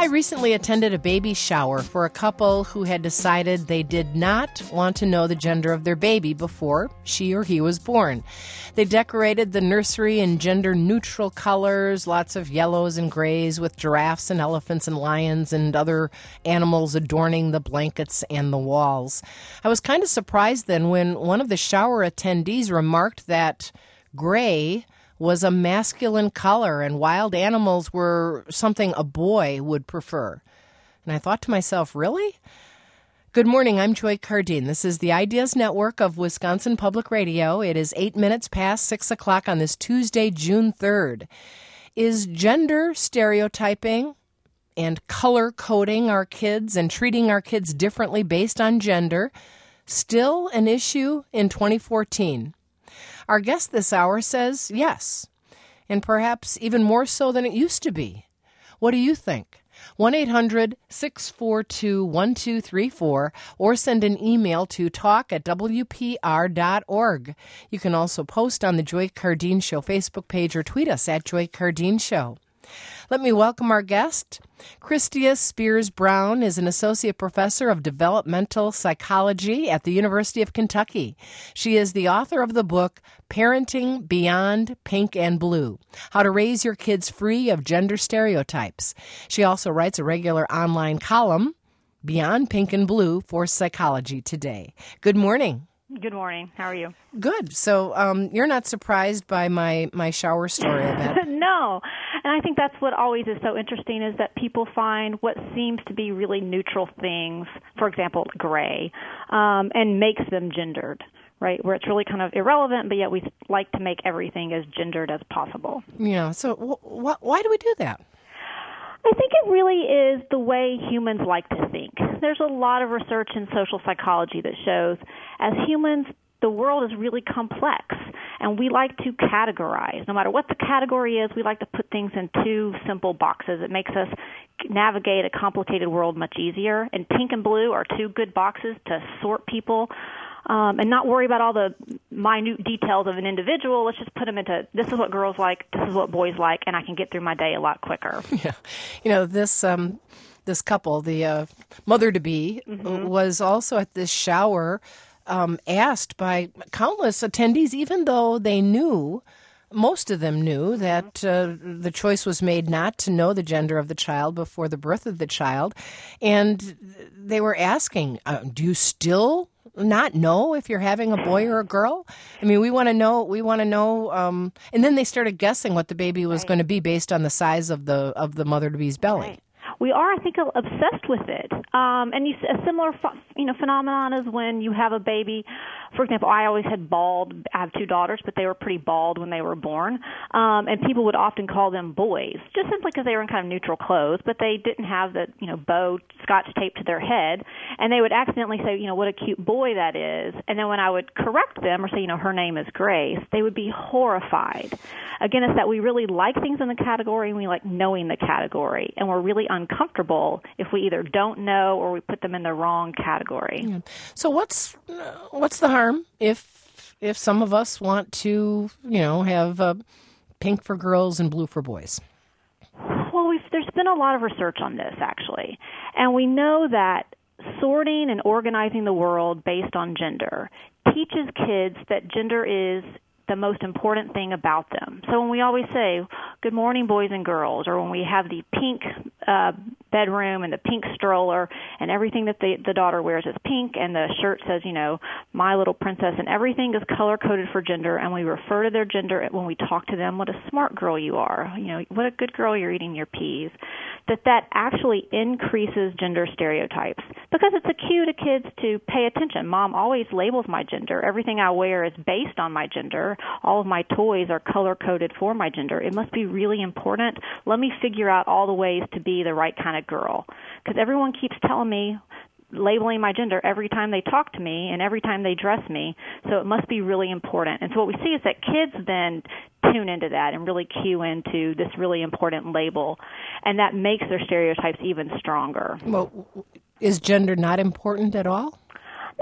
recently attended a baby shower for a couple who had decided they did not want to know the gender of their baby before she or he was born. They decorated the nursery in gender-neutral colors, lots of yellows and grays with giraffes and elephants and lions and other animals adorning the blankets and the walls. I was kind of surprised then when one of the shower attendees remarked that gray was a masculine color and wild animals were something a boy would prefer. And I thought to myself, really? Good morning, I'm Joy Cardine. This is the Ideas Network of Wisconsin Public Radio. It is 8 minutes past 6 o'clock on this Tuesday, June 3rd. Is gender stereotyping and color coding our kids and treating our kids differently based on gender still an issue in 2014? Our guest this hour says yes, and perhaps even more so than it used to be. What do you think? 1-800-642-1234 or send an email to talk@wpr.org. You can also post on the Joy Cardine Show Facebook page or tweet us at Joy Cardine Show. Let me welcome our guest. Christia Spears Brown is an associate professor of developmental psychology at the University of Kentucky. She is the author of the book Parenting Beyond Pink and Blue: How to Raise Your Kids Free of Gender Stereotypes. She also writes a regular online column, Beyond Pink and Blue, for Psychology Today. Good morning. Good morning. How are you? Good. So you're not surprised by my shower story, I bet. No. And I think that's what always is so interesting is that people find what seems to be really neutral things, for example, gray, and makes them gendered, right, where it's really kind of irrelevant, but yet we like to make everything as gendered as possible. Yeah. So why do we do that? I think it really is the way humans like to think. There's a lot of research in social psychology that shows as humans, the world is really complex, and we like to categorize. No matter what the category is, we like to put things in two simple boxes. It makes us navigate a complicated world much easier, and pink and blue are two good boxes to sort people and not worry about all the minute details of an individual. Let's just put them into, this is what girls like, this is what boys like, and I can get through my day a lot quicker. Yeah. You know, this couple, the mother-to-be, was also at this shower asked by countless attendees, even though they knew, most of them knew, that the choice was made not to know the gender of the child before the birth of the child. And they were asking, do you still not know if you're having a boy or a girl? I mean, we want to know, and then they started guessing what the baby was going to be based on the size of the mother-to-be's belly. Right. We are, I think, obsessed with it. And a similar, phenomenon is when you have a baby. For example, I always had bald. I have two daughters, but they were pretty bald when they were born. And people would often call them boys, just simply because they were in kind of neutral clothes, but they didn't have the, bow scotch taped to their head. And they would accidentally say, what a cute boy that is. And then when I would correct them or say, her name is Grace, they would be horrified. Again, it's that we really like things in the category and we like knowing the category. And we're really uncomfortable if we either don't know or we put them in the wrong category. Yeah. So what's the harm if some of us want to, have pink for girls and blue for boys? Well, there's been a lot of research on this, actually. And we know that sorting and organizing the world based on gender teaches kids that gender is the most important thing about them. So when we always say, good morning, boys and girls, or when we have the pink bedroom and the pink stroller and everything that the daughter wears is pink and the shirt says, my little princess, and everything is color-coded for gender, and we refer to their gender when we talk to them, what a smart girl you are, what a good girl, you're eating your peas, that actually increases gender stereotypes because it's a cue to kids to pay attention. Mom always labels my gender. Everything I wear is based on my gender. All of my toys are color-coded for my gender. It must be really important. Let me figure out all the ways to be the right kind of girl. Because everyone keeps telling me, labeling my gender every time they talk to me and every time they dress me, so it must be really important. And so what we see is that kids then tune into that and really cue into this really important label, and that makes their stereotypes even stronger. Well, is gender not important at all? No, I think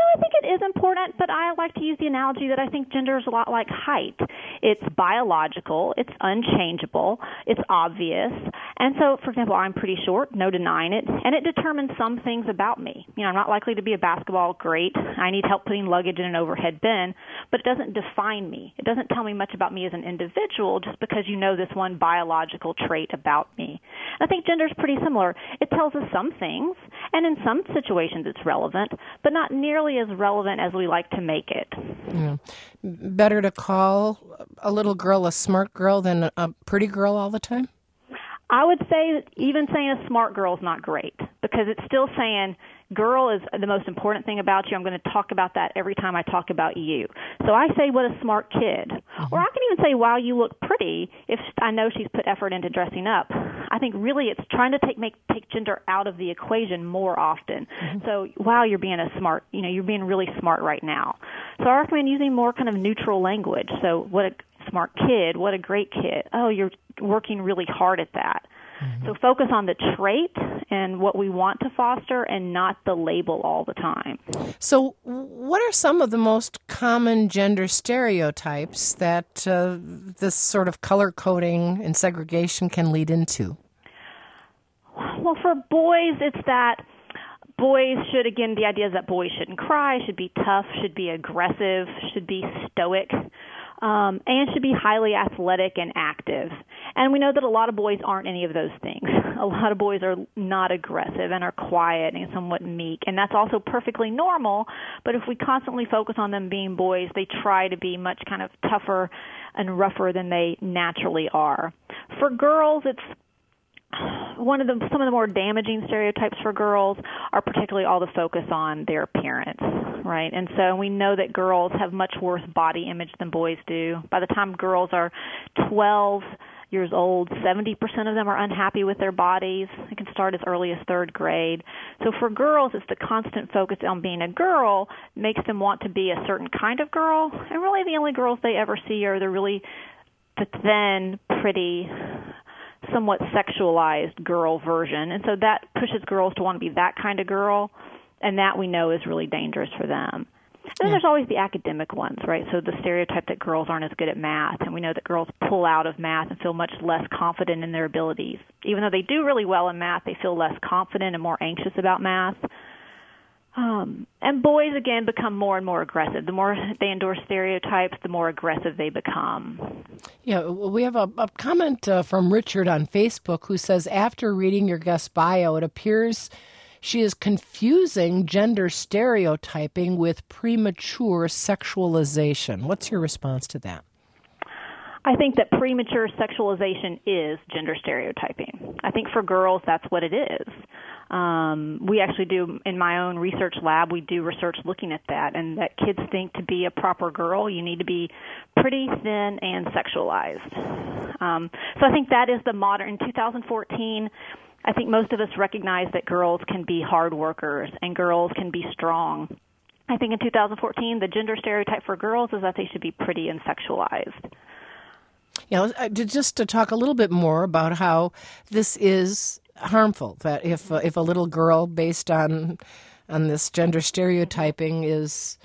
is important, but I like to use the analogy that I think gender is a lot like height. It's biological, it's unchangeable, it's obvious. And so, for example, I'm pretty short, no denying it, and it determines some things about me. I'm not likely to be a basketball great. I need help putting luggage in an overhead bin, but it doesn't define me. It doesn't tell me much about me as an individual just because you know this one biological trait about me. And I think gender is pretty similar. It tells us some things, and in some situations it's relevant, but not nearly as relevant as we like to make it. Yeah. Better to call a little girl a smart girl than a pretty girl all the time? I would say that even saying a smart girl is not great because it's still saying girl is the most important thing about you. I'm going to talk about that every time I talk about you. So I say, what a smart kid. Mm-hmm. Or I can even say, wow, you look pretty if I know she's put effort into dressing up. I think really it's trying to take gender out of the equation more often. Mm-hmm. So, wow, you're being you're being really smart right now. So I recommend using more kind of neutral language. So what a smart kid, what a great kid. Oh, you're working really hard at that. Mm-hmm. So focus on the trait and what we want to foster and not the label all the time. So what are some of the most common gender stereotypes that this sort of color coding and segregation can lead into? Well, for boys, it's that boys should, again, the idea is that boys shouldn't cry, should be tough, should be aggressive, should be stoic. And should be highly athletic and active. And we know that a lot of boys aren't any of those things. A lot of boys are not aggressive and are quiet and somewhat meek, and that's also perfectly normal. But if we constantly focus on them being boys, they try to be much kind of tougher and rougher than they naturally are. For girls, it's some of the more damaging stereotypes for girls are particularly all the focus on their appearance, right? And so we know that girls have much worse body image than boys do. By the time girls are 12 years old, 70% of them are unhappy with their bodies. It can start as early as third grade. So for girls, it's the constant focus on being a girl makes them want to be a certain kind of girl. And really the only girls they ever see are the really thin, pretty, somewhat sexualized girl version. And so that pushes girls to want to be that kind of girl, and that we know is really dangerous for them. And then there's always the academic ones, right? So the stereotype that girls aren't as good at math, and we know that girls pull out of math and feel much less confident in their abilities. Even though they do really well in math, they feel less confident and more anxious about math. And boys, again, become more and more aggressive. The more they endure stereotypes, the more aggressive they become. Yeah, we have a comment from Richard on Facebook who says, after reading your guest bio, it appears she is confusing gender stereotyping with premature sexualization. What's your response to that? I think that premature sexualization is gender stereotyping. I think for girls, that's what it is. We actually do, in my own research lab, we do research looking at that, and that kids think to be a proper girl, you need to be pretty thin and sexualized. So I think that is the modern, in 2014, I think most of us recognize that girls can be hard workers and girls can be strong. I think in 2014, the gender stereotype for girls is that they should be pretty and sexualized. Just to talk a little bit more about how this is harmful, that if a little girl, based on this gender stereotyping, is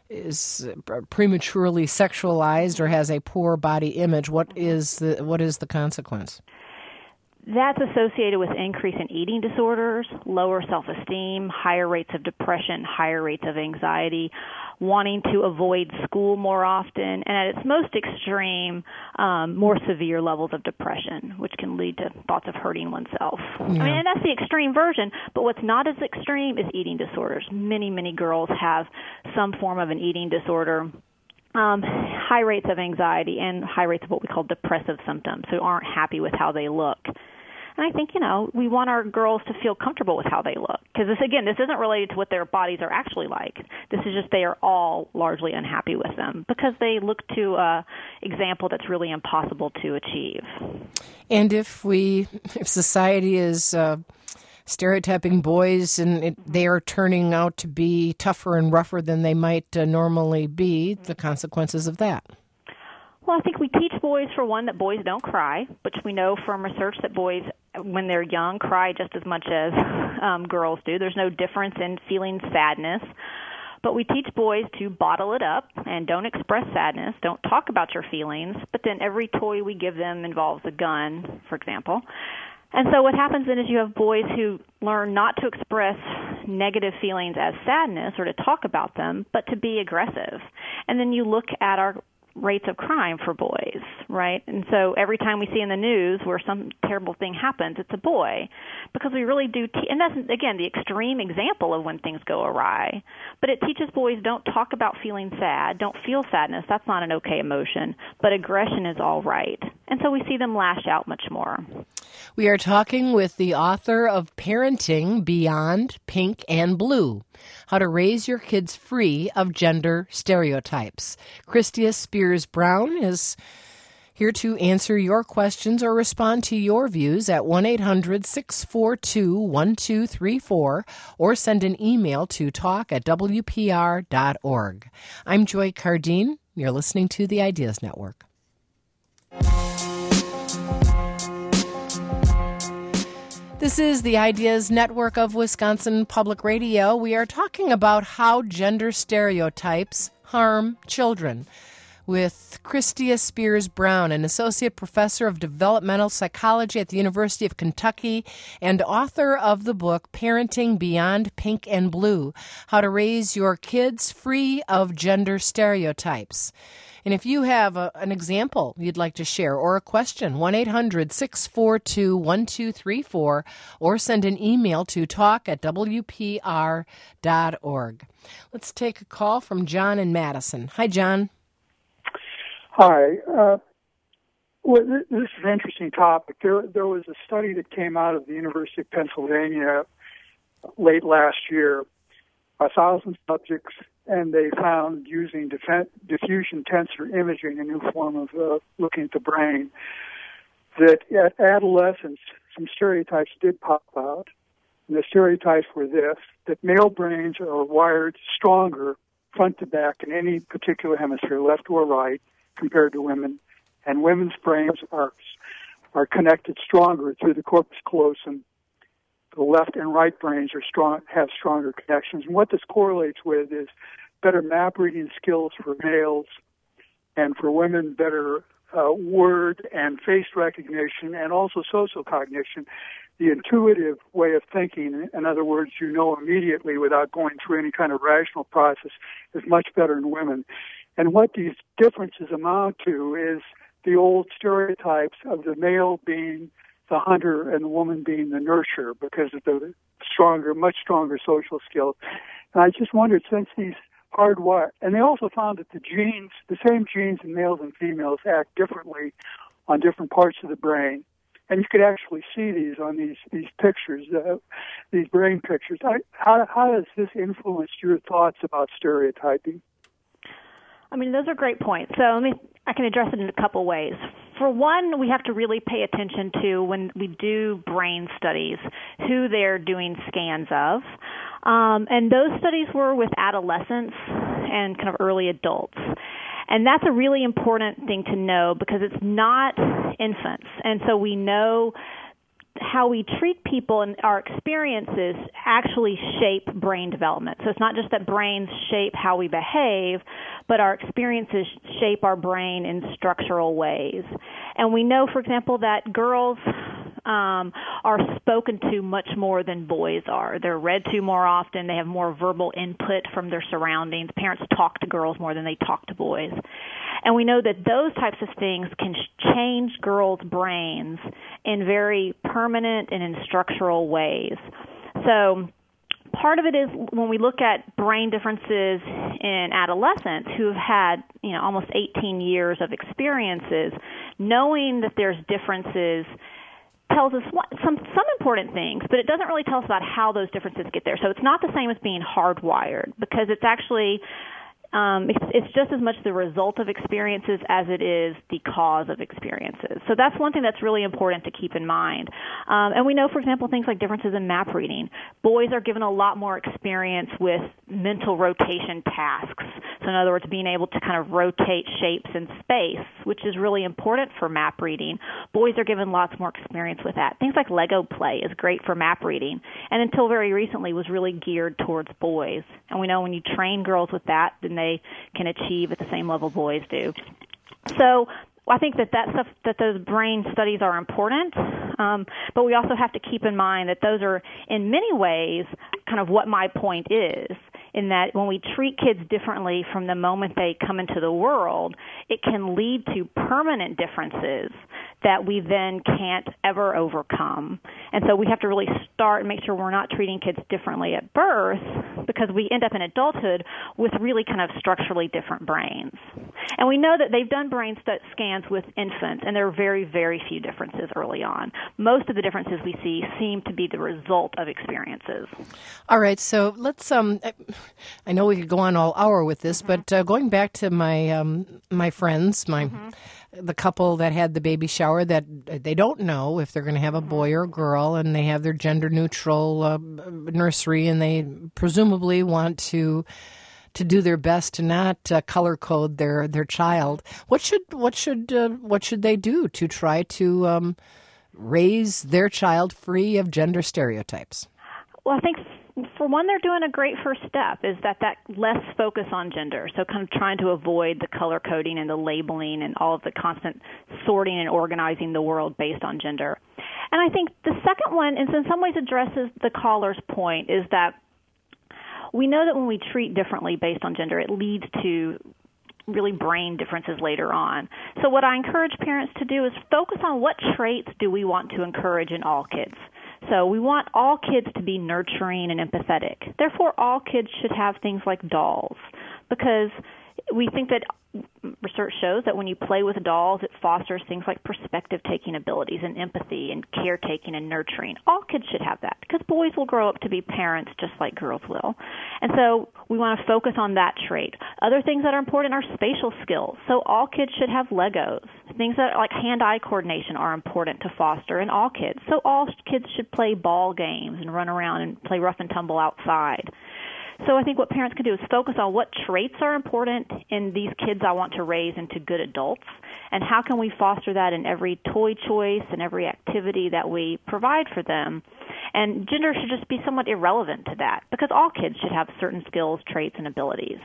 prematurely sexualized or has a poor body image, what is the consequence? That's associated with increase in eating disorders, lower self-esteem, higher rates of depression, higher rates of anxiety, wanting to avoid school more often, and at its most extreme, more severe levels of depression, which can lead to thoughts of hurting oneself. Yeah. And that's the extreme version, but what's not as extreme is eating disorders. Many, many girls have some form of an eating disorder. High rates of anxiety and high rates of what we call depressive symptoms, who aren't happy with how they look. And I think, we want our girls to feel comfortable with how they look. Because, this isn't related to what their bodies are actually like. This is just they are all largely unhappy with them because they look to an example that's really impossible to achieve. And if society is stereotyping boys and they are turning out to be tougher and rougher than they might normally be, the consequences of that? Well, I think we teach boys, for one, that boys don't cry, which we know from research that boys, when they're young, cry just as much as girls do. There's no difference in feeling sadness. But we teach boys to bottle it up and don't express sadness, don't talk about your feelings, but then every toy we give them involves a gun, for example. And so what happens then is you have boys who learn not to express negative feelings as sadness or to talk about them, but to be aggressive. And then you look at our rates of crime for boys, right? And so every time we see in the news where some terrible thing happens, it's a boy, because we really do, and that's, again, the extreme example of when things go awry. But it teaches boys, don't talk about feeling sad, don't feel sadness, that's not an okay emotion, but aggression is all right. And so we see them lash out much more. We are talking with the author of Parenting Beyond Pink and Blue, How to Raise Your Kids Free of Gender Stereotypes. Christia Spears Brown is here to answer your questions or respond to your views at 1-800-642-1234 or send an email to talk@wpr.org. I'm Joy Cardine. You're listening to the Ideas Network. This is the Ideas Network of Wisconsin Public Radio. We are talking about how gender stereotypes harm children with Christia Spears Brown, an associate professor of developmental psychology at the University of Kentucky and author of the book Parenting Beyond Pink and Blue, How to Raise Your Kids Free of Gender Stereotypes. And if you have an example you'd like to share or a question, 1-800-642-1234 or send an email to talk@wpr.org. Let's take a call from John in Madison. Hi, John. Hi. Well, this is an interesting topic. There was a study that came out of the University of Pennsylvania late last year, 1,000 subjects, and they found using diffusion tensor imaging, a new form of looking at the brain, that at adolescence, some stereotypes did pop out. And the stereotypes were this, that male brains are wired stronger front to back in any particular hemisphere, left or right, compared to women, and women's brains are connected stronger through the corpus callosum. The left and right brains have stronger connections. And what this correlates with is better map reading skills for males, and for women, better word and face recognition, and also social cognition. The intuitive way of thinking, in other words, you know immediately without going through any kind of rational process, is much better in women. And what these differences amount to is the old stereotypes of the male being the hunter and the woman being the nurturer because of the much stronger social skills. And I just wondered, since these hardwired, and they also found that the same genes in males and females act differently on different parts of the brain. And you could actually see these on these pictures, these brain pictures. How does this influence your thoughts about stereotyping? I mean, those are great points. So I can address it in a couple ways. For one, we have to really pay attention to, when we do brain studies, who they're doing scans of. And those studies were with adolescents and kind of early adults. And that's a really important thing to know because it's not infants. And so we know how we treat people and our experiences actually shape brain development. So it's not just that brains shape how we behave, but our experiences shape our brain in structural ways. And we know, for example, that girls are spoken to much more than boys are. They're read to more often. They have more verbal input from their surroundings. Parents talk to girls more than they talk to boys. And we know that those types of things can change girls' brains in very permanent and in structural ways. So part of it is when we look at brain differences in adolescents who have had, almost 18 years of experiences, knowing that there's differences tells us some important things, but it doesn't really tell us about how those differences get there. So it's not the same as being hardwired, because it's actually It's just as much the result of experiences as it is the cause of experiences. So that's one thing that's really important to keep in mind. And we know, for example, things like differences in map reading. Boys are given a lot more experience with mental rotation tasks. So in other words, being able to kind of rotate shapes in space, which is really important for map reading. Boys are given lots more experience with that. Things like Lego play is great for map reading, and until very recently was really geared towards boys. And we know when you train girls with that, then they can achieve at the same level boys do. So I think that stuff, that those brain studies are important, but we also have to keep in mind that those are, in many ways, kind of what my point is, in that when we treat kids differently from the moment they come into the world, it can lead to permanent differences that we then can't ever overcome. And so we have to really start and make sure we're not treating kids differently at birth, because we end up in adulthood with really kind of structurally different brains. And we know that they've done brain scans with infants, and there are very, very few differences early on. Most of the differences we see seem to be the result of experiences. All right, so let's, I know we could go on all hour with this, but going back to my friends, the couple that had the baby shower, that they don't know if they're going to have a boy or a girl, and they have their gender-neutral nursery, and they presumably want to do their best to not color code their child. What should they do to try to raise their child free of gender stereotypes? Well, I think for one, they're doing a great first step, is that less focus on gender. So kind of trying to avoid the color coding and the labeling and all of the constant sorting and organizing the world based on gender. And I think the second one, and in some ways addresses the caller's point, is that we know that when we treat differently based on gender, it leads to really brain differences later on. So what I encourage parents to do is focus on what traits do we want to encourage in all kids. So we want all kids to be nurturing and empathetic. Therefore, all kids should have things like dolls, because we think that research shows that when you play with dolls, it fosters things like perspective-taking abilities and empathy and caretaking and nurturing. All kids should have that, because boys will grow up to be parents just like girls will. And so we want to focus on that trait. Other things that are important are spatial skills. So all kids should have Legos. Things that like hand-eye coordination are important to foster in all kids. So all kids should play ball games and run around and play rough and tumble outside. So I think what parents can do is focus on what traits are important in these kids I want to raise into good adults, and how can we foster that in every toy choice and every activity that we provide for them. And gender should just be somewhat irrelevant to that, because all kids should have certain skills, traits, and abilities.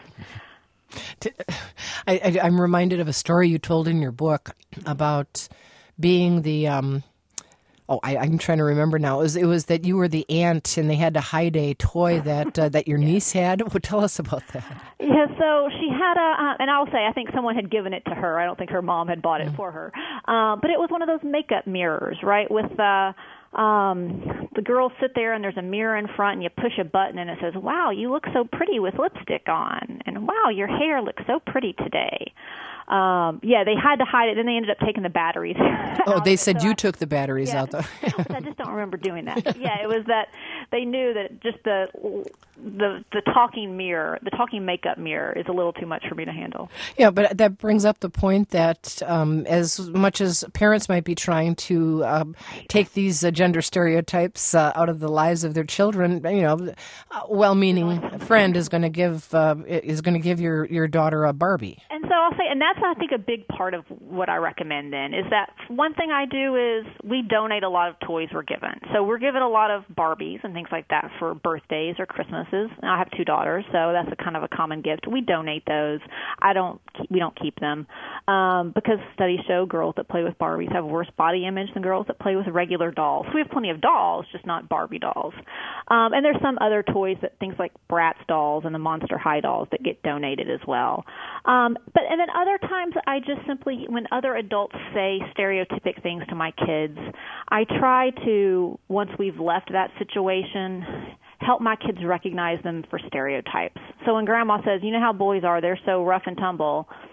I'm reminded of a story you told in your book about being the I'm trying to remember now. It was that you were the aunt, and they had to hide a toy that your niece had. Well, tell us about that. Yeah, so she had and I'll say I think someone had given it to her. I don't think her mom had bought it for her. But it was one of those makeup mirrors, right, with the girls sit there and there's a mirror in front, and you push a button and it says, "Wow, you look so pretty with lipstick on," and "Wow, your hair looks so pretty today." They had to hide it. Then they ended up taking the batteries out. Oh, they said you took the batteries out, though. I just don't remember doing that. It was that they knew that just the talking mirror, the talking makeup mirror, is a little too much for me to handle. Yeah, but that brings up the point that as much as parents might be trying to take these gender stereotypes out of the lives of their children, a well-meaning friend is going to give your daughter a Barbie. And so I'll say, and that's, I think, a big part of what I recommend then, is that one thing I do is we donate a lot of toys we're given. So we're given a lot of Barbies and things like that for birthdays or Christmases. And I have 2 daughters, so that's a kind of a common gift. We donate those. We don't keep them because studies show girls that play with Barbies have worse body image than girls that play with regular dolls. So we have plenty of dolls, just not Barbie dolls. And there's some other toys, things like Bratz dolls and the Monster High dolls, that get donated as well. And then other times I just simply, when other adults say stereotypic things to my kids, I try to, once we've left that situation, help my kids recognize them for stereotypes. So when Grandma says, "You know how boys are, they're so rough and tumble,"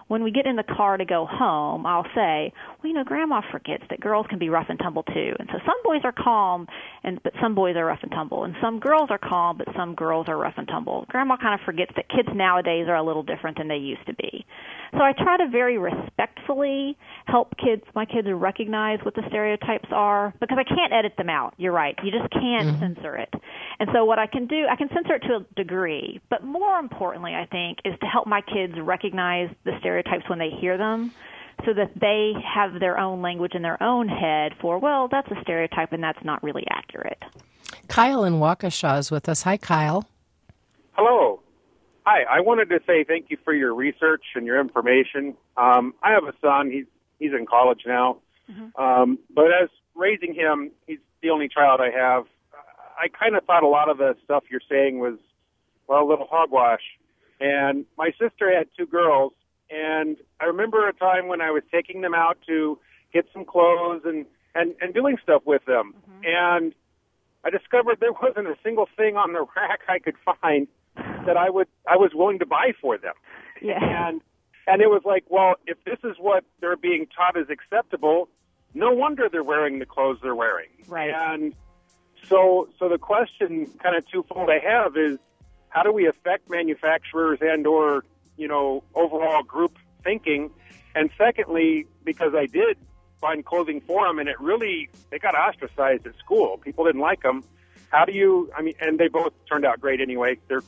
when we get in the car to go home, I'll say, well, Grandma forgets that girls can be rough and tumble too. And so some boys are calm, but some boys are rough and tumble. And some girls are calm, but some girls are rough and tumble. Grandma kind of forgets that kids nowadays are a little different than they used to be. So I try to very respectfully help my kids recognize what the stereotypes are, because I can't edit them out. You're right. You just can't censor it. And so what I can do, I can censor it to a degree, but more importantly, I think, is to help my kids recognize the stereotypes when they hear them, so that they have their own language in their own head for, well, that's a stereotype and that's not really accurate. Kyle in Waukesha is with us. Hi, Kyle. Hello. Hi. I wanted to say thank you for your research and your information. I have a son. He's in college now. But as raising him, he's the only child I have. I kind of thought a lot of the stuff you're saying was, well, a little hogwash. And my sister had 2 girls, and I remember a time when I was taking them out to get some clothes and doing stuff with them. And I discovered there wasn't a single thing on the rack I could find that I was willing to buy for them. Yeah. And it was like, well, if this is what they're being taught is acceptable, no wonder they're wearing the clothes they're wearing. Right. And so the question, kind of twofold I have, is how do we affect manufacturers and or overall group thinking? And secondly, because I did find clothing for them, and they got ostracized at school. People didn't like them. How do you? I mean, and they both turned out great anyway. They're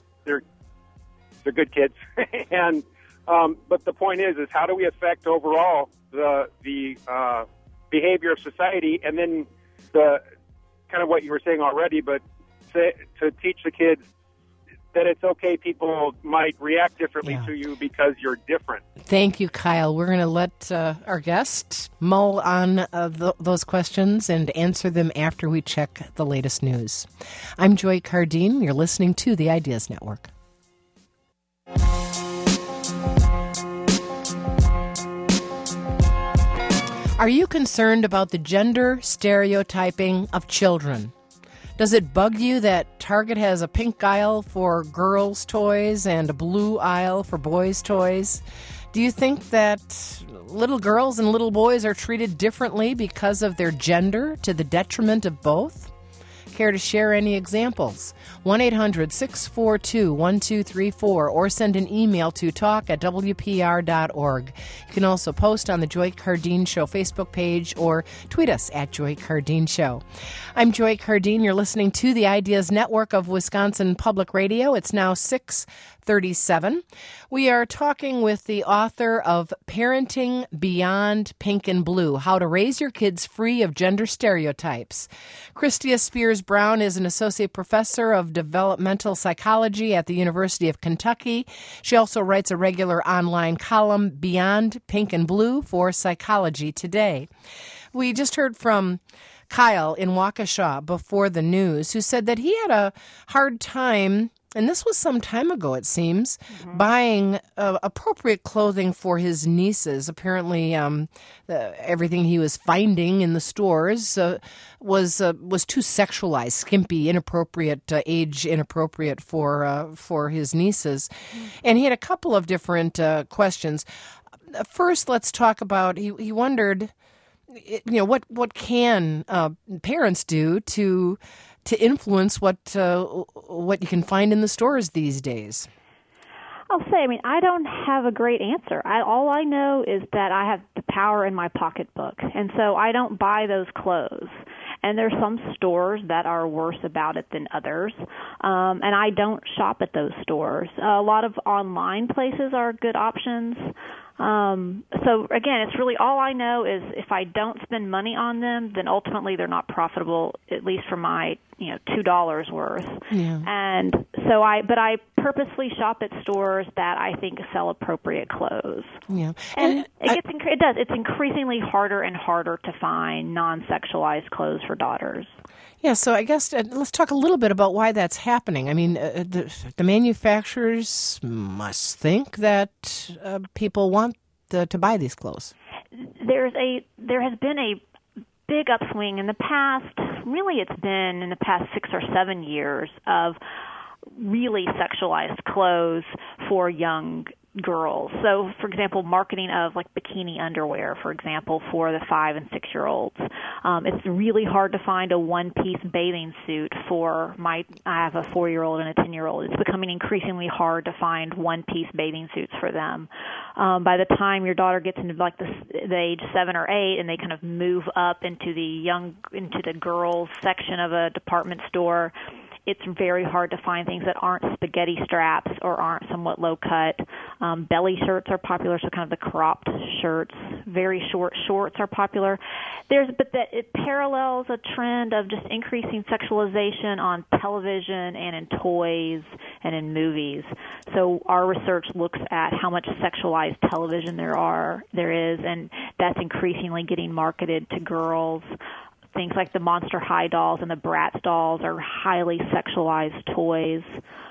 good kids. And but the point is how do we affect overall the behavior of society, and then the kind of what you were saying already, but to teach the kids that it's okay, people might react differently to you because you're different. Thank you, Kyle. We're going to let our guest mull on those questions and answer them after we check the latest news. I'm Joy Cardine. You're listening to the Ideas Network. Are you concerned about the gender stereotyping of children? Does it bug you that Target has a pink aisle for girls' toys and a blue aisle for boys' toys? Do you think that little girls and little boys are treated differently because of their gender to the detriment of both? Care to share any examples? 1-800-642-1234 or send an email to talk@wpr.org. You can also post on the Joy Cardine Show Facebook page or tweet us at Joy Cardine Show. I'm Joy Cardine. You're listening to the Ideas Network of Wisconsin Public Radio. It's now 6:37. We are talking with the author of Parenting Beyond Pink and Blue, How to Raise Your Kids Free of Gender Stereotypes. Christia Spears-Brown is an associate professor of developmental psychology at the University of Kentucky. She also writes a regular online column, Beyond Pink and Blue, for Psychology Today. We just heard from Kyle in Waukesha before the news, who said that he had a hard time, and this was some time ago, it seems, buying appropriate clothing for his nieces. Apparently, everything he was finding in the stores was too sexualized, skimpy, inappropriate, age inappropriate for his nieces. And he had a couple of different questions. First, let's talk about, he wondered, what can parents do to influence what you can find in the stores these days? I'll say, I don't have a great answer. All I know is that I have the power in my pocketbook, and so I don't buy those clothes. And there's some stores that are worse about it than others, and I don't shop at those stores. A lot of online places are good options. So again, it's really, all I know is if I don't spend money on them, then ultimately they're not profitable, at least for my, $2 worth. Yeah. And so I purposely shop at stores that I think sell appropriate clothes. Yeah. And it's increasingly harder and harder to find non-sexualized clothes for daughters. Yeah, so I guess let's talk a little bit about why that's happening. The manufacturers must think that people want to buy these clothes. There has been a big upswing in the past. Really, it's been in the past 6 or 7 years of really sexualized clothes for young girls. So, for example, marketing of like bikini underwear, for example, for the 5 and 6 year olds. It's really hard to find a one-piece bathing suit for I have a 4-year-old and a 10-year-old. It's becoming increasingly hard to find one-piece bathing suits for them. By the time your daughter gets into like the age 7 or 8, and they kind of move up into the girls section of a department store, it's very hard to find things that aren't spaghetti straps or aren't somewhat low cut. Belly shirts are popular, so kind of the cropped shirts. Very short shorts are popular. But that it parallels a trend of just increasing sexualization on television and in toys and in movies. So our research looks at how much sexualized television there is, and that's increasingly getting marketed to girls. Things like the Monster High dolls and the Bratz dolls are highly sexualized toys.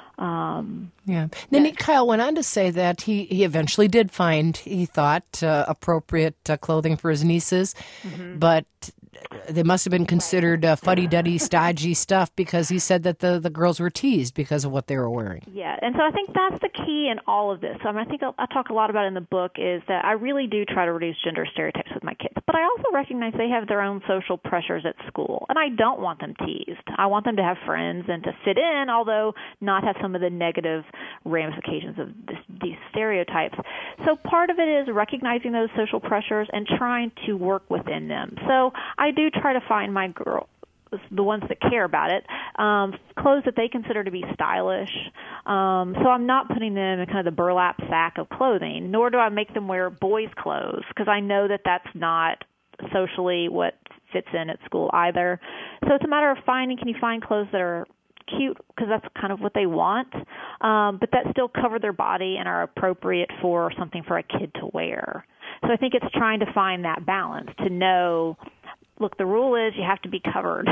Then Kyle went on to say that he eventually did find, he thought, appropriate clothing for his nieces, but they must have been considered fuddy-duddy, stodgy stuff, because he said that the girls were teased because of what they were wearing. Yeah, and so I think that's the key in all of this. I mean, I think I talk a lot about in the book is that I really do try to reduce gender stereotypes with my kids, but I also recognize they have their own social pressures at school, and I don't want them teased. I want them to have friends and to fit in, although not have some of the negative ramifications of these stereotypes. So part of it is recognizing those social pressures and trying to work within them. So I do try to find my girls, the ones that care about it, clothes that they consider to be stylish. So I'm not putting them in kind of the burlap sack of clothing, nor do I make them wear boys' clothes, because I know that that's not socially what fits in at school either. So it's a matter of can you find clothes that are cute, because that's kind of what they want, but that still cover their body and are appropriate for something for a kid to wear. So I think it's trying to find that balance to know, look, the rule is you have to be covered.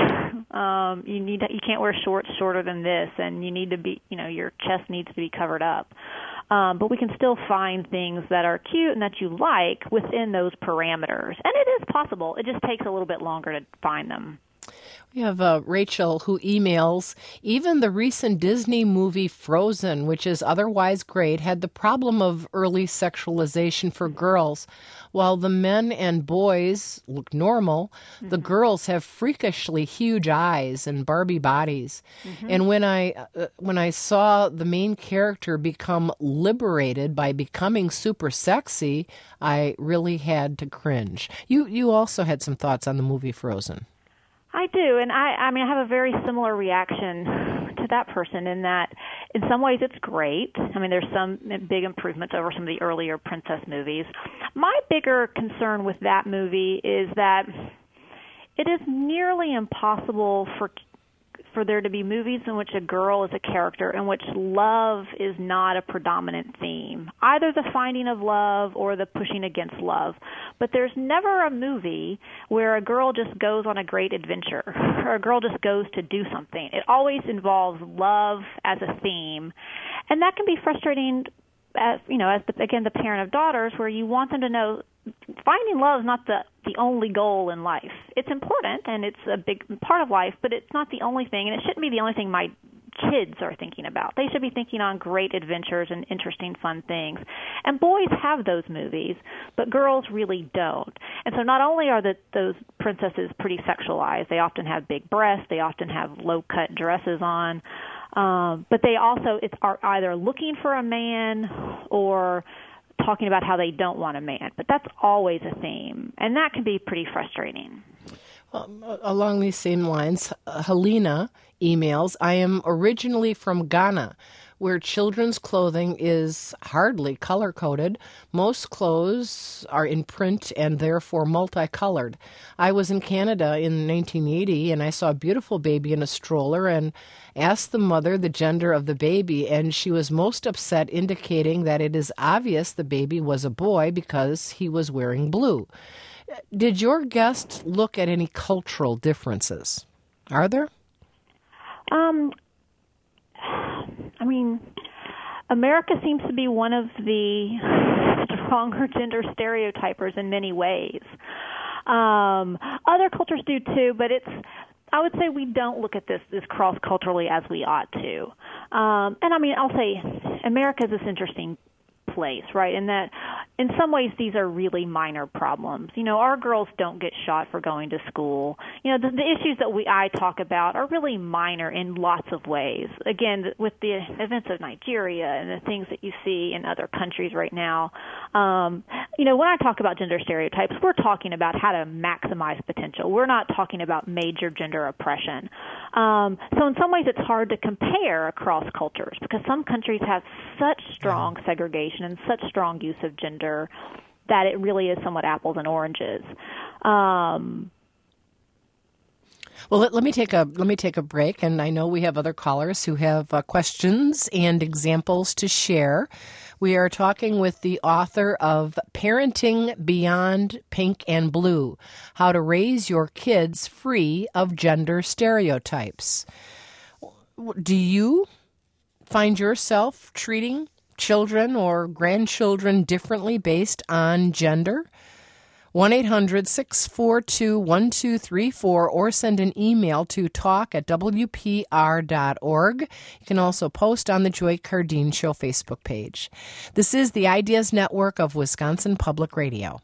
You can't wear shorts shorter than this, and you need to be, your chest needs to be covered up. But we can still find things that are cute and that you like within those parameters. And it is possible. It just takes a little bit longer to find them. We have Rachel who emails, even the recent Disney movie Frozen, which is otherwise great, had the problem of early sexualization for girls. While the men and boys look normal, the girls have freakishly huge eyes and Barbie bodies. And when I saw the main character become liberated by becoming super sexy, I really had to cringe. You also had some thoughts on the movie Frozen. I do, and I mean, I have a very similar reaction to that person in that in some ways it's great. I mean, there's some big improvements over some of the earlier princess movies. My bigger concern with that movie is that it is nearly impossible for there to be movies in which a girl is a character in which love is not a predominant theme, either the finding of love or the pushing against love. But there's never a movie where a girl just goes on a great adventure or a girl just goes to do something. It always involves love as a theme, and that can be frustrating as the parent of daughters, where you want them to know finding love is not the only goal in life. It's important, and it's a big part of life, but it's not the only thing, and it shouldn't be the only thing my kids are thinking about. They should be thinking on great adventures and interesting, fun things. And boys have those movies, but girls really don't. And so not only are those princesses pretty sexualized, they often have big breasts, they often have low-cut dresses on, but they also are either looking for a man or talking about how they don't want a man. But that's always a theme, and that can be pretty frustrating. Along these same lines, Helena emails, I am originally from Ghana, where children's clothing is hardly color-coded. Most clothes are in print and therefore multicolored. I was in Canada in 1980, and I saw a beautiful baby in a stroller and asked the mother the gender of the baby, and she was most upset, indicating that it is obvious the baby was a boy because he was wearing blue. Did your guest look at any cultural differences? Are there? I mean, America seems to be one of the stronger gender stereotypers in many ways. Other cultures do too, but I would say we don't look at this cross-culturally as we ought to. And I mean, I'll say America is this interesting place, right? And that in some ways these are really minor problems. Our girls don't get shot for going to school. The issues that I talk about are really minor in lots of ways. Again, with the events of Nigeria and the things that you see in other countries right now, when I talk about gender stereotypes, we're talking about how to maximize potential. We're not talking about major gender oppression. So in some ways it's hard to compare across cultures because some countries have such strong segregation and such strong use of gender that it really is somewhat apples and oranges. Well, let me take a break, and I know we have other callers who have questions and examples to share. We are talking with the author of Parenting Beyond Pink and Blue: How to Raise Your Kids Free of Gender Stereotypes. Do you find yourself treating children or grandchildren differently based on gender? 1-800-642-1234 or send an email to talk@wpr.org. You can also post on the Joy Cardeen Show Facebook page. This is the Ideas Network of Wisconsin Public Radio.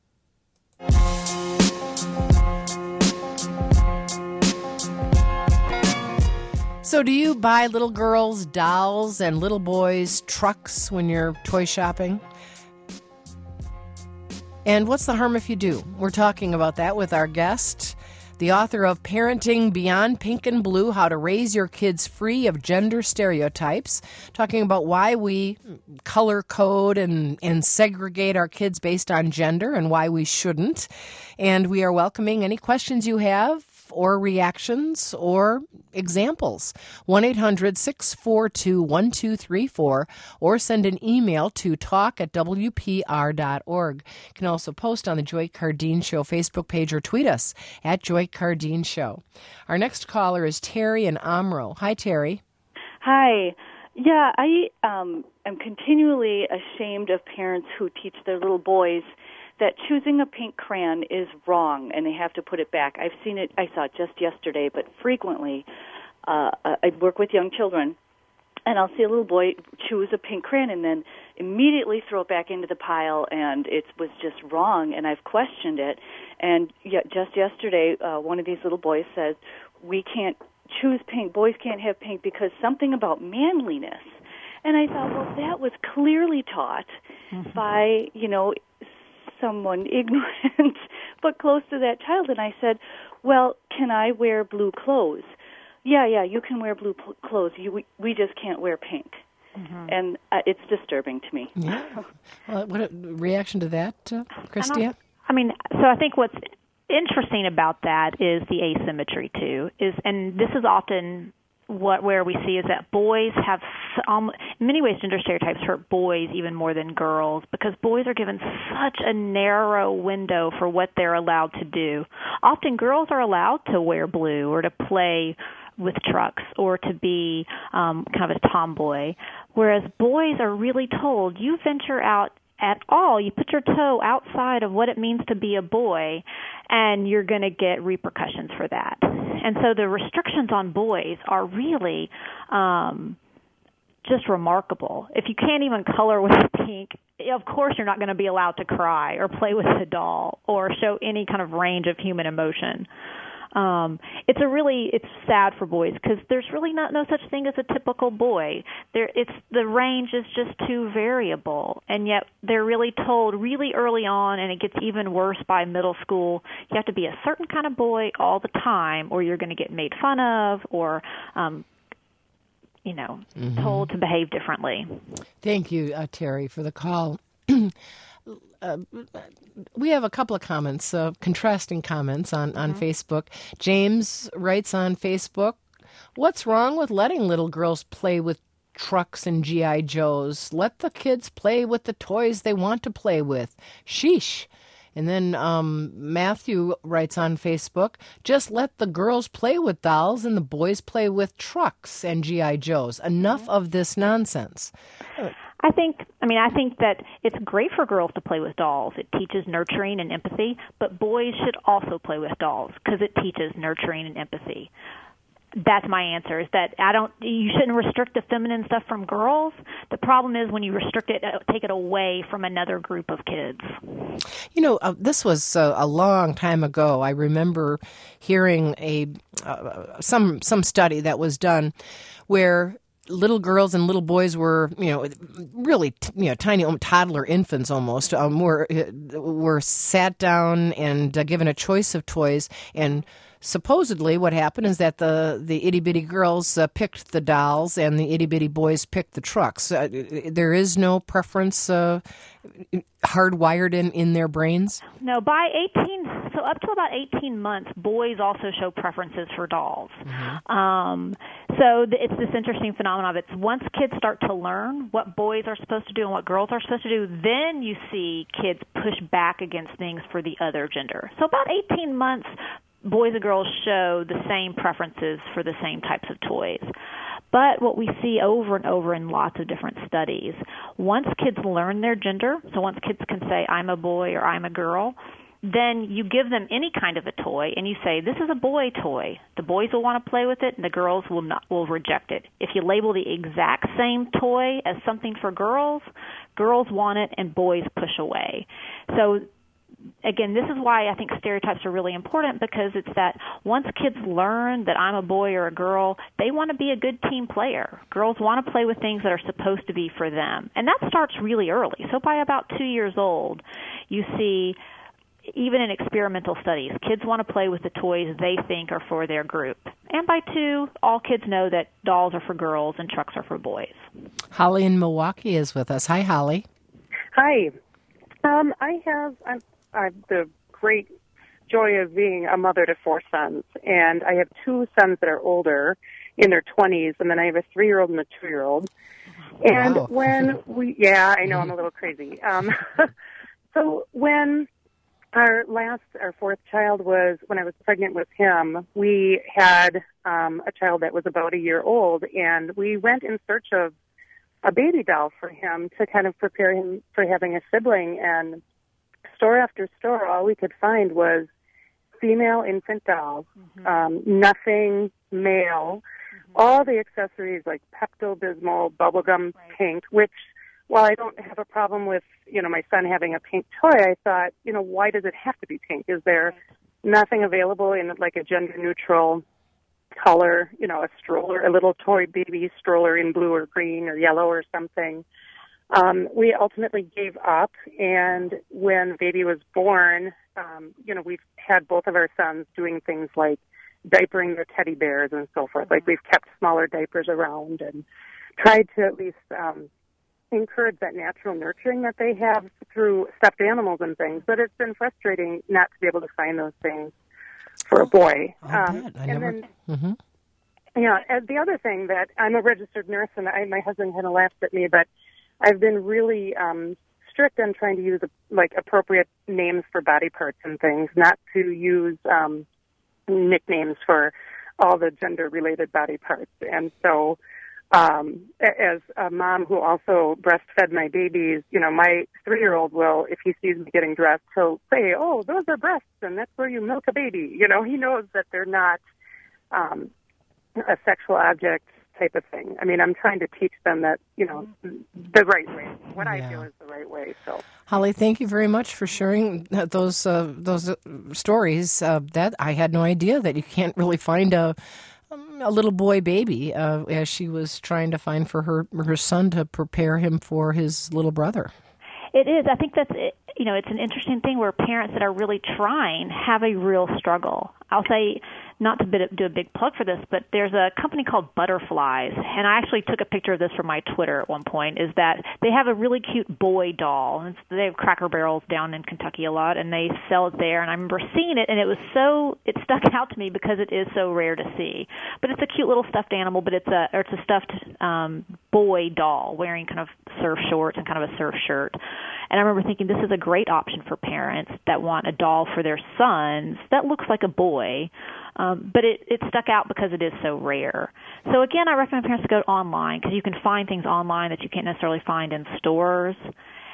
So do you buy little girls dolls and little boys trucks when you're toy shopping? And what's the harm if you do? We're talking about that with our guest, the author of Parenting Beyond Pink and Blue: How to Raise Your Kids Free of Gender Stereotypes, talking about why we color code and segregate our kids based on gender and why we shouldn't. And we are welcoming any questions you have or reactions or examples. 1-800-642-1234 or send an email to talk@wpr.org. You can also post on the Joy Cardeen Show Facebook page or tweet us at Joy Cardeen Show. Our next caller is Terry in Omro. Hi, Terry. Hi. Yeah, I am continually ashamed of parents who teach their little boys that choosing a pink crayon is wrong and they have to put it back. I saw it just yesterday, but frequently I work with young children, and I'll see a little boy choose a pink crayon and then immediately throw it back into the pile, and it was just wrong, and I've questioned it. And just yesterday, one of these little boys says, we can't choose pink, boys can't have pink because something about manliness. And I thought, well, that was clearly taught by, someone ignorant but close to that child. And I said, well, can I wear blue clothes? Yeah, you can wear blue clothes. We just can't wear pink. And it's disturbing to me. Yeah. Well, what a reaction to that, Christia? So I think what's interesting about that is the asymmetry too. And this is often where we see is that boys have, in many ways, gender stereotypes hurt boys even more than girls because boys are given such a narrow window for what they're allowed to do. Often girls are allowed to wear blue or to play with trucks or to be kind of a tomboy, whereas boys are really told, you venture out at all, you put your toe outside of what it means to be a boy, and you're going to get repercussions for that. And so the restrictions on boys are really just remarkable. If you can't even color with pink, of course you're not going to be allowed to cry or play with a doll or show any kind of range of human emotion. It's sad for boys because there's really no such thing as a typical boy. The range is just too variable, and yet they're really told really early on, and it gets even worse by middle school. You have to be a certain kind of boy all the time, or you're going to get made fun of, or told to behave differently. Thank you, Terry, for the call. We have a couple of comments, contrasting comments on Facebook. James writes on Facebook, what's wrong with letting little girls play with trucks and G.I. Joes? Let the kids play with the toys they want to play with. Sheesh. And then Matthew writes on Facebook, just let the girls play with dolls and the boys play with trucks and G.I. Joes. Enough of this nonsense. I think that it's great for girls to play with dolls. It teaches nurturing and empathy, but boys should also play with dolls because it teaches nurturing and empathy. That's my answer, is that you shouldn't restrict the feminine stuff from girls. The problem is when you restrict it, take it away from another group of kids. This was a long time ago. I remember hearing some study that was done where little girls and little boys were, really, tiny toddler infants almost, were sat down and given a choice of toys. And supposedly what happened is that the itty-bitty girls picked the dolls and the itty-bitty boys picked the trucks. There is no preference hardwired in their brains? No, up to about 18 months, boys also show preferences for dolls. Mm-hmm. It's this interesting phenomenon. It's once kids start to learn what boys are supposed to do and what girls are supposed to do, then you see kids push back against things for the other gender. So about 18 months, boys and girls show the same preferences for the same types of toys. But what we see over and over in lots of different studies, once kids learn their gender, so once kids can say, I'm a boy or I'm a girl, then you give them any kind of a toy and you say, this is a boy toy. The boys will want to play with it and the girls will reject it. If you label the exact same toy as something for girls, girls want it and boys push away. So again, this is why I think stereotypes are really important, because it's that once kids learn that I'm a boy or a girl, they want to be a good team player. Girls want to play with things that are supposed to be for them. And that starts really early. So by about 2 years old, you see, even in experimental studies, kids want to play with the toys they think are for their group. And by 2, all kids know that dolls are for girls and trucks are for boys. Holly in Milwaukee is with us. Hi, Holly. Hi. I have the great joy of being a mother to 4 sons, and I have 2 sons that are older, in their 20s, and then I have a 3-year-old and a 2-year-old. And wow. I know, I'm a little crazy. So when our 4th child when I was pregnant with him, we had a child that was about a year old, and we went in search of a baby doll for him to kind of prepare him for having a sibling, and store after store, all we could find was female infant dolls, nothing male, all the accessories like Pepto-Bismol, bubblegum, pink, which, while I don't have a problem with, my son having a pink toy, I thought, why does it have to be pink? Is there nothing available in like a gender-neutral color, a stroller, a little toy baby stroller in blue or green or yellow or something? We ultimately gave up, and when baby was born, we've had both of our sons doing things like diapering their teddy bears and so forth. Like, we've kept smaller diapers around and tried to at least encourage that natural nurturing that they have through stuffed animals and things. But it's been frustrating not to be able to find those things for a boy. The other thing that I'm a registered nurse, and my husband kind of laughed at me, but I've been really strict on trying to use appropriate names for body parts and things, not to use nicknames for all the gender-related body parts. And so as a mom who also breastfed my babies, my 3-year-old will, if he sees me getting dressed, he'll say, oh, those are breasts, and that's where you milk a baby. He knows that they're not a sexual object type of thing. I mean, I'm trying to teach them that, the right way, what I feel is the right way. So, Holly, thank you very much for sharing those stories. That I had no idea that you can't really find a little boy baby as she was trying to find for her son to prepare him for his little brother. It is. I think that's it. It's an interesting thing where parents that are really trying have a real struggle. I'll say, not to do a big plug for this, but there's a company called Butterflies, and I actually took a picture of this from my Twitter at one point, is that they have a really cute boy doll. And they have Cracker Barrels down in Kentucky a lot, and they sell it there, and I remember seeing it, and it stuck out to me because it is so rare to see. But it's a cute little stuffed animal, but it's a stuffed boy doll wearing kind of surf shorts and kind of a surf shirt. And I remember thinking, this is a great option for parents that want a doll for their sons that looks like a boy, but it stuck out because it is so rare. So again, I recommend parents to go online because you can find things online that you can't necessarily find in stores.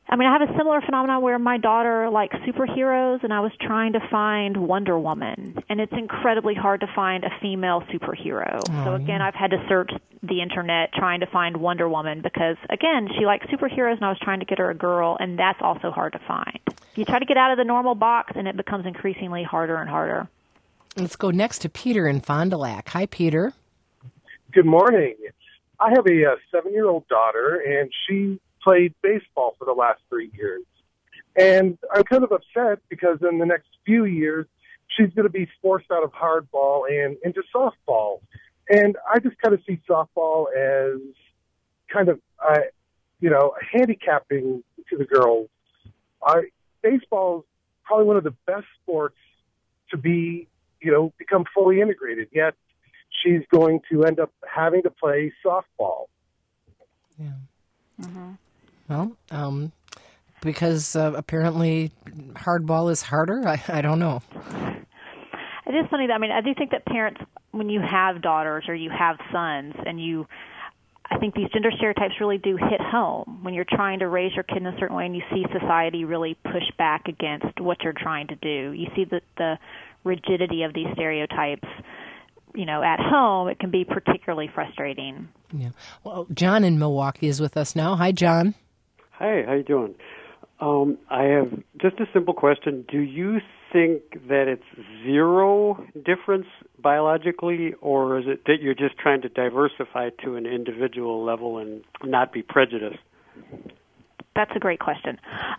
I mean, I have a similar phenomenon where my daughter likes superheroes, and I was trying to find Wonder Woman, and it's incredibly hard to find a female superhero. So again, I've had to search the internet trying to find Wonder Woman because, again, she likes superheroes, and I was trying to get her a girl, and that's also hard to find. You try to get out of the normal box, and it becomes increasingly harder and harder. Let's go next to Peter in Fond du Lac. Hi, Peter. Good morning. I have a 7-year-old daughter, and she played baseball for the last 3 years. And I'm kind of upset because in the next few years, she's going to be forced out of hardball and into softball. And I just kind of see softball as kind of, handicapping to the girls. Baseball is probably one of the best sports to be, become fully integrated, yet she's going to end up having to play softball. Yeah. Mm-hmm. Well, because apparently hardball is harder. I don't know. It is funny that, I do think that parents, when you have daughters or you have sons, and I think these gender stereotypes really do hit home when you're trying to raise your kid in a certain way and you see society really push back against what you're trying to do. You see the rigidity of these stereotypes, at home. It can be particularly frustrating. Yeah. Well, John in Milwaukee is with us now. Hi, John. Hi, how you doing? I have just a simple question. Do you think that it's zero difference biologically, or is it that you're just trying to diversify to an individual level and not be prejudiced? That's a great question.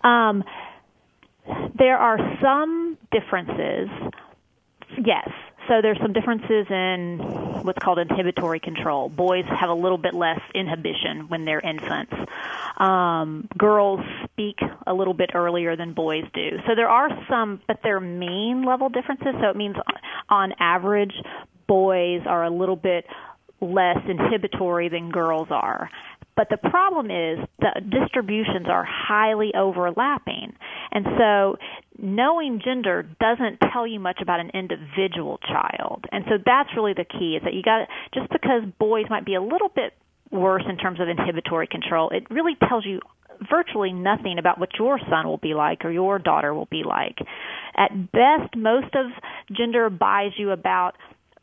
There are some differences, yes. So there's some differences in what's called inhibitory control. Boys have a little bit less inhibition when they're infants. Girls speak a little bit earlier than boys do. So there are some, but they're mean level differences. So it means on average, boys are a little bit less inhibitory than girls are. But the problem is the distributions are highly overlapping. And so knowing gender doesn't tell you much about an individual child. And so that's really the key, is that just because boys might be a little bit worse in terms of inhibitory control, it really tells you virtually nothing about what your son will be like or your daughter will be like. At best, most of gender buys you about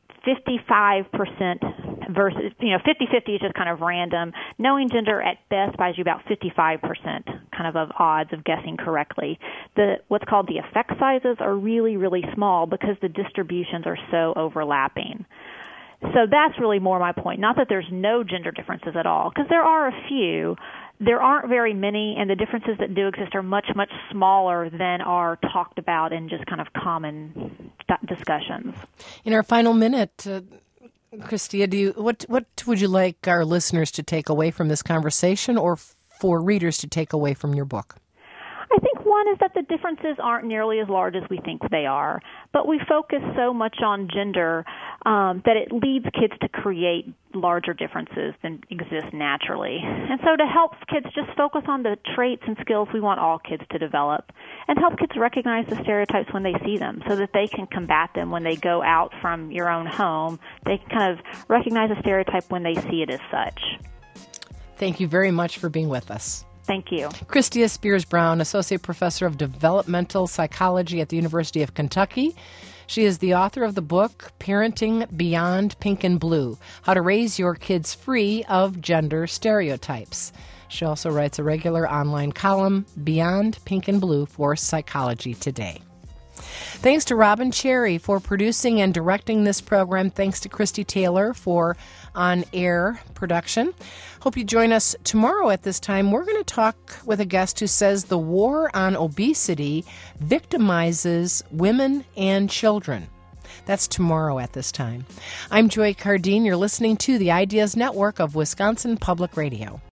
55% versus, 50-50 is just kind of random. Knowing gender at best buys you about 55% kind of odds of guessing correctly. What's called the effect sizes are really, really small because the distributions are so overlapping. So that's really more my point. Not that there's no gender differences at all, because there are a few. There aren't very many, and the differences that do exist are much, much smaller than are talked about in just kind of common discussions. In our final minute, Christia, what would you like our listeners to take away from this conversation, or for readers to take away from your book? I think one is that the differences aren't nearly as large as we think they are, but we focus so much on gender that it leads kids to create larger differences than exist naturally. And so to help kids just focus on the traits and skills we want all kids to develop, and help kids recognize the stereotypes when they see them so that they can combat them when they go out from your own home. They can kind of recognize a stereotype when they see it as such. Thank you very much for being with us. Thank you. Christia Spears-Brown, Associate Professor of Developmental Psychology at the University of Kentucky. She is the author of the book, Parenting Beyond Pink and Blue, How to Raise Your Kids Free of Gender Stereotypes. She also writes a regular online column, Beyond Pink and Blue, for Psychology Today. Thanks to Robin Cherry for producing and directing this program. Thanks to Christy Taylor for on-air production. Hope you join us tomorrow at this time. We're going to talk with a guest who says the war on obesity victimizes women and children. That's tomorrow at this time. I'm Joy Cardine. You're listening to the Ideas Network of Wisconsin Public Radio.